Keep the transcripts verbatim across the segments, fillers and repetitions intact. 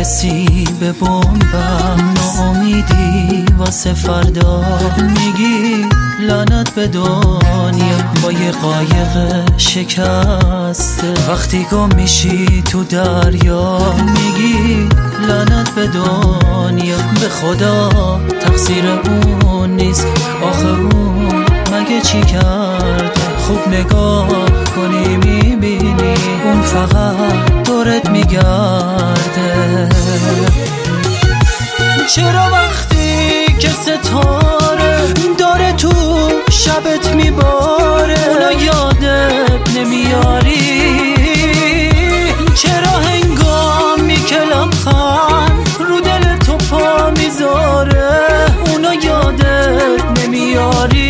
میرسی به بمبم، ناامیدی واسه فردا، میگی لعنت به دنیا با یه قایق شکسته. وقتی گم میشی تو دریا، میگی لعنت به دنیا. به خدا تقصیر اون نیست، آخه اون مگه چی کرده؟ خوب نگاه کنی میبینی اون فقط دورت میگرده. چرا وقتی که ستاره داره تو شبت میباره اونو یادت نمیاری؟ چرا هنگامی که لبخند رو دل تو پا میذاره اونو یادت نمیاری؟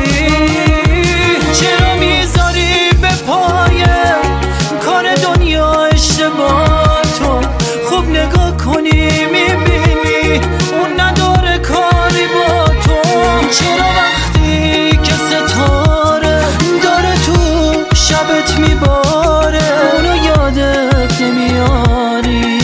چرا میذاری به پای کار دنیا اشتباه تو؟ خوب نگاه کنی میبینی اون نداره کاری با تو. چرا وقتی که ستاره داره تو شبت میباره اونو یادت نمیاری؟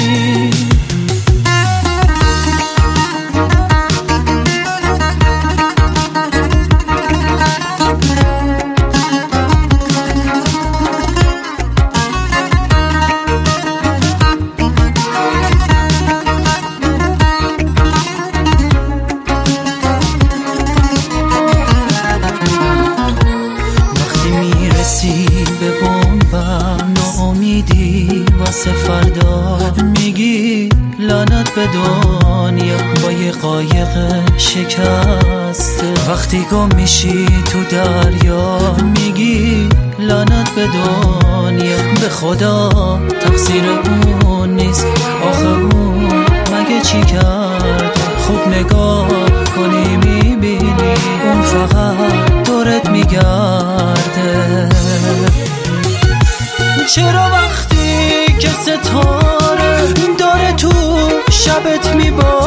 به بمبم، ناامیدی واسه فردا، میگی لعنت به دنیا با یه قایق شکسته. وقتی گم میشی تو دریا، میگی لعنت به دنیا. به خدا تقصیر اون نیست، آخه اون مگه چی کرده؟ خوب نگاه کنی میبینی اون فقط دورت میگرده. چرا وقتی که ستاره داره تو شبت میباره